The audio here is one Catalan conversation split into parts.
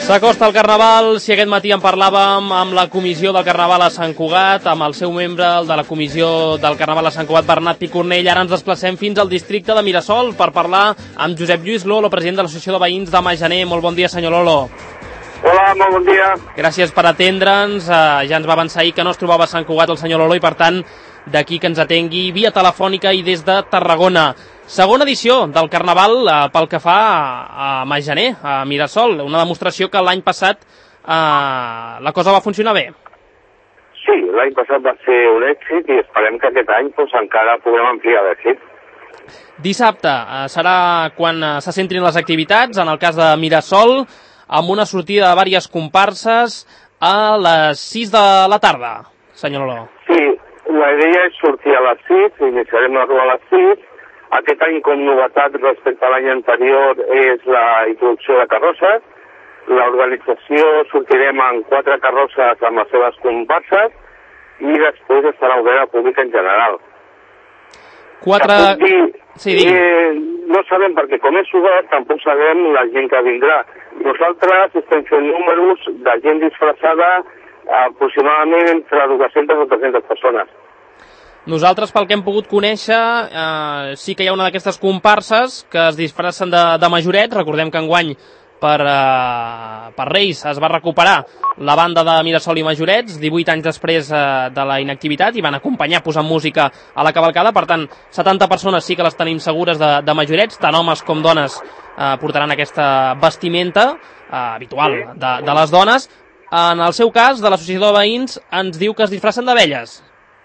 S'acosta el Carnaval. Si aquest matí en parlàvem amb la comissió del Carnaval a Sant Cugat, amb el seu membre, el de la comissió del Carnaval a Sant Cugat, Bernat Picornell, ara ens desplacem fins al districte de Mirasol per parlar amb Josep Lluís Lolo, president de l'Associació de Veïns de Majaner. Molt bon dia, senyor Lolo. Hola, molt bon dia. Gràcies per atendre'ns. Ja ens va avançar ahir que no es trobava a Sant Cugat el senyor Lolo i, per tant, d'aquí que ens atengui via telefònica i des de Tarragona. Segona edició del Carnaval pel que fa a Majaner, a Mirasol. Una demostració que l'any passat la cosa va funcionar bé. Sí, l'any passat va ser un èxit i esperem que aquest any encara puguem ampliar l'èxit. Dissabte serà quan se centrin les activitats, en el cas de Mirasol, amb una sortida de diverses comparses a les 6 de la tarda, senyor Lolo. Sí, la idea és sortir a les 6, iniciarem la rua a les 6. Aquest any, com novetat respecte a l'any anterior, és la introducció de carrosses. L'organització sortirem en 4 carrosses amb les seves comparses i després estarà oberta al públic en general. 4... Sí, no sabem, perquè com és obert, tampoc sabem la gent que vindrà. Nosaltres estem fent números de gent disfressada aproximadament entre 200 o 300 persones. Nosaltres, pel que hem pogut conèixer, sí que hi ha una d'aquestes comparses que es disfressen de majorets. Recordem que enguany per Reis es va recuperar la banda de Mirasol i Majorets 18 anys després de la inactivitat i van acompanyar posant música a la cavalcada. Per tant, 70 persones sí que les tenim segures de majorets, tant homes com dones portaran aquesta vestimenta habitual de les dones. En el seu cas, de l'Associació de Veïns, ens diu que es disfressen d'abelles.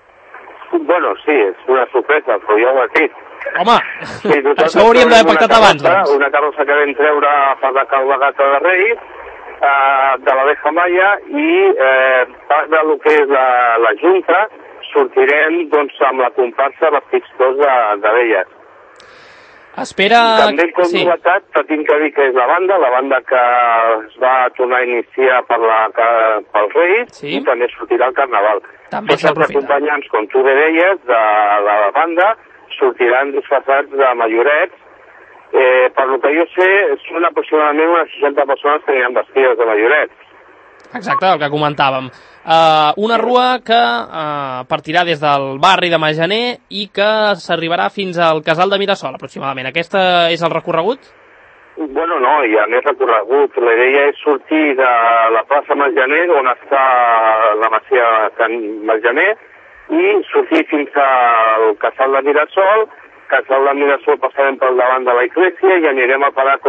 Bueno, sí, és una sorpresa, però ja ho has dit. Home, sí, això ho hauríem d'haver pactat abans, doncs. Una carrossa que vam treure per la cavalcada de Reis, de l'Abeja Maya, i part del que és la Junta, sortirem doncs, amb la comparsa vestits tots d'abelles. Espera... També com novetat, tinc que dir que és la banda que es va tornar a iniciar pels Reis, i també sortirà al Carnaval. Tots els acompanyants, com tu bé deies, de la banda, sortiran disfressats de majorets. Per lo que jo sé, són aproximadament unes 60 persones que aniran vestides de majorets. Exacte, el que comentàvem. Una rua que partirà des del barri de Majaner i que s'arribarà fins al Casal de Mirasol, aproximadament. Aquest és el recorregut? Bueno, no, hi ha més recorregut. La idea és sortir de la plaça Majaner, on està la masia Can Majaner, i sortir fins al Casal de Mirasol. Casal de Mirasol passarem per davant de la Iglesia i anirem a parar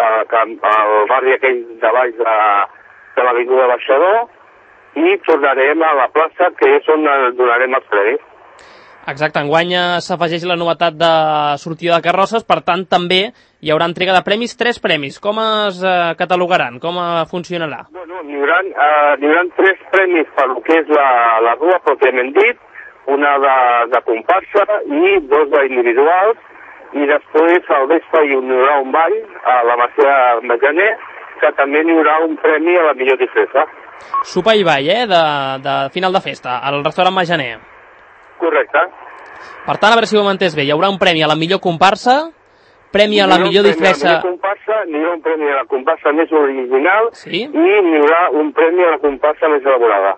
al barri aquell de baix de l'Avinguda Baixador i tornarem a la plaça, que és on donarem els premis. Exacte, enguany s'afegeix la novetat de sortida de carrosses, per tant també hi haurà entrega de premis, 3 premis. Com es catalogaran? Com funcionarà? Bueno, n'hi haurà 3 premis per lo que és la rua pròpiament dit, una de comparsa i 2 d'individuals, i després al vespre hi haurà un ball a la masia Majaner, que també n'hi haurà un premi a la millor disfressa. Sopar i ball, de final de festa, al restaurant Majaner. Correcte. Per tant, a veure si ho hem entès bé, hi haurà un premi a la millor comparsa, premi a la millor disfressa... N'hi haurà un premi a la comparsa més original, i n'hi haurà un premi a la comparsa més elaborada.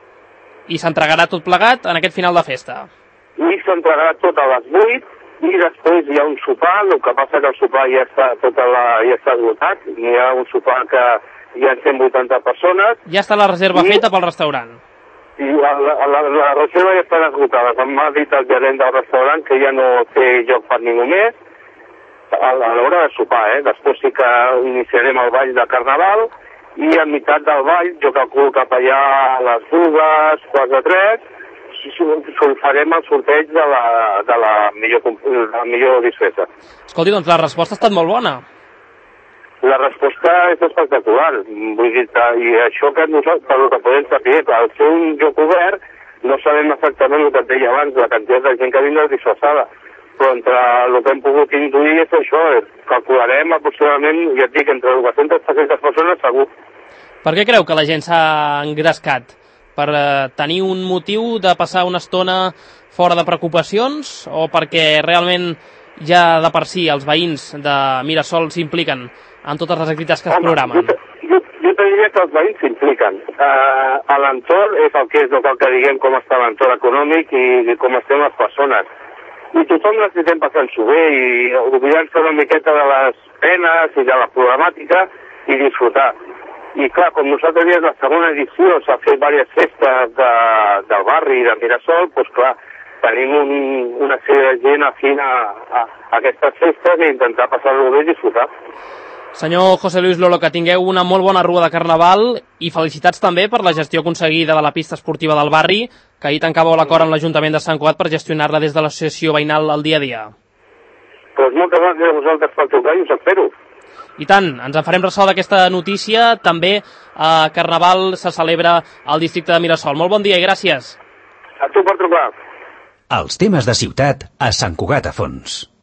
I s'entregarà tot plegat en aquest final de festa? I s'entregarà tot a les 8, i després hi ha un sopar, el que passa que el sopar ja està esgotat, hi ha un sopar que hi ha 180 persones... Ja està la reserva feta pel restaurant? I la reserva ja estan esgotades. M'ha dit el gerent del restaurant que ja no té lloc per ningú més a l'hora de sopar. Després sí que iniciarem el ball de Carnaval i a meitat del ball, jo calculo cap allà a les 2, quarts de 3, farem el sorteig de la millor disfressa. Escolti, doncs la resposta ha estat molt bona. La resposta és espectacular, vull dir, i això que nosaltres, per el que podem saber, al ser un lloc obert, no sabem exactament el que et deia abans, la quantitat de gent que vindrà disfressada, però entre el que hem pogut intuir és això, calcularem aproximadament, ja et dic, entre 200 i 300 persones segur. Per què creu que la gent s'ha engrescat? Per tenir un motiu de passar una estona fora de preocupacions o perquè realment ja de per si els veïns de Mirasol s'impliquen en totes les activitats que es programen? Jo te diria que els veïns s'impliquen. A l'entorn és el que és, el que diguem com està l'entorn econòmic i com estem les persones. I tothom necessitem passar-s'ho bé i oblidar-se una miqueta de les penes i de la problemàtica i disfrutar. I clar, com nosaltres diem, la segona edició s'ha fet diverses festes del barri de Mirasol, doncs clar, tenim una sèrie de gent afina a aquestes festes i intentar passar-ho bé i disfrutar. Senyor José Luis Lolo, que tingueu una molt bona rua de Carnaval i felicitats també per la gestió aconseguida de la pista esportiva del barri, que ahir tancàveu l'acord amb l'Ajuntament de Sant Cugat per gestionar-la des de l'associació veïnal al dia a dia. Doncs moltes gràcies a vosaltres pel trucar i us espero. I tant, ens en farem ressò d'aquesta notícia. També a Carnaval se celebra al districte de Mirasol. Molt bon dia i gràcies. A tu per trucar. Els temes de ciutat a Sant Cugat a Fons.